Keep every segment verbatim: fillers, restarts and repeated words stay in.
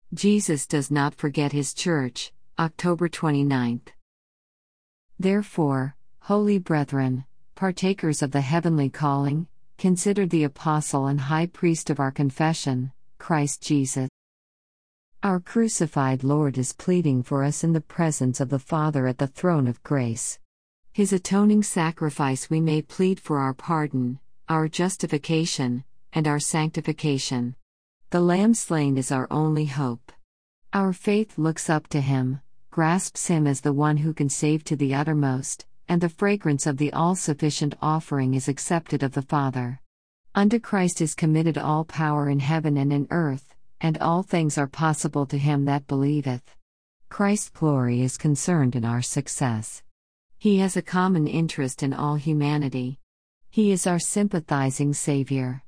Jesus does not forget his church, October twenty-ninth. Therefore, holy brethren, partakers of the heavenly calling, consider the apostle and high priest of our confession, Christ Jesus. Our crucified Lord is pleading for us in the presence of the Father at the throne of grace. His atoning sacrifice we may plead for our pardon, our justification, and our sanctification. The Lamb slain is our only hope. Our faith looks up to him, grasps him as the one who can save to the uttermost, and the fragrance of the all-sufficient offering is accepted of the Father. Unto Christ is committed all power in heaven and in earth, and all things are possible to him that believeth. Christ's glory is concerned in our success. He has a common interest in all humanity. He is our sympathizing Savior.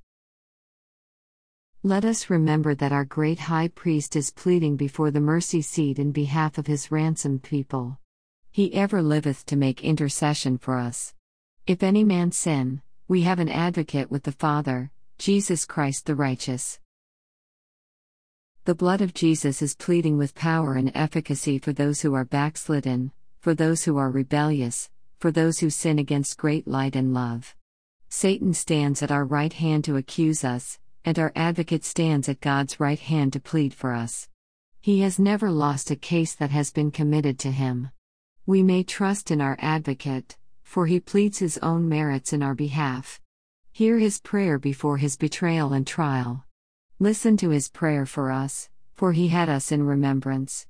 Let us remember that our great high priest is pleading before the mercy seat in behalf of his ransomed people. He ever liveth to make intercession for us. If any man sin, we have an advocate with the Father, Jesus Christ the righteous. The blood of Jesus is pleading with power and efficacy for those who are backslidden, for those who are rebellious, for those who sin against great light and love. Satan stands at our right hand to accuse us, and our advocate stands at God's right hand to plead for us. He has never lost a case that has been committed to him. We may trust in our advocate, for he pleads his own merits in our behalf. Hear his prayer before his betrayal and trial. Listen to his prayer for us, for he had us in remembrance.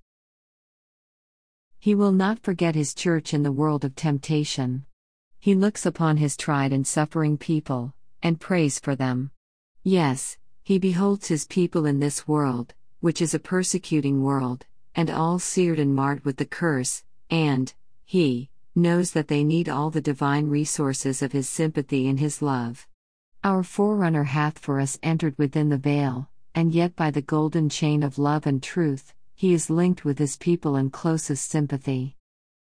He will not forget his church in the world of temptation. He looks upon his tried and suffering people, and prays for them. Yes, he beholds his people in this world, which is a persecuting world, and all seared and marred with the curse, and, he, knows that they need all the divine resources of his sympathy and his love. Our forerunner hath for us entered within the veil, and yet by the golden chain of love and truth, he is linked with his people in closest sympathy.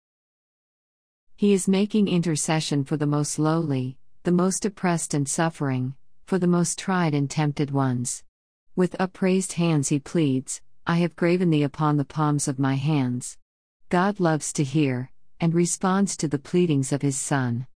He is making intercession for the most lowly, the most oppressed and suffering, for the most tried and tempted ones. With upraised hands he pleads, I have graven thee upon the palms of my hands. God loves to hear, and responds to the pleadings of his Son.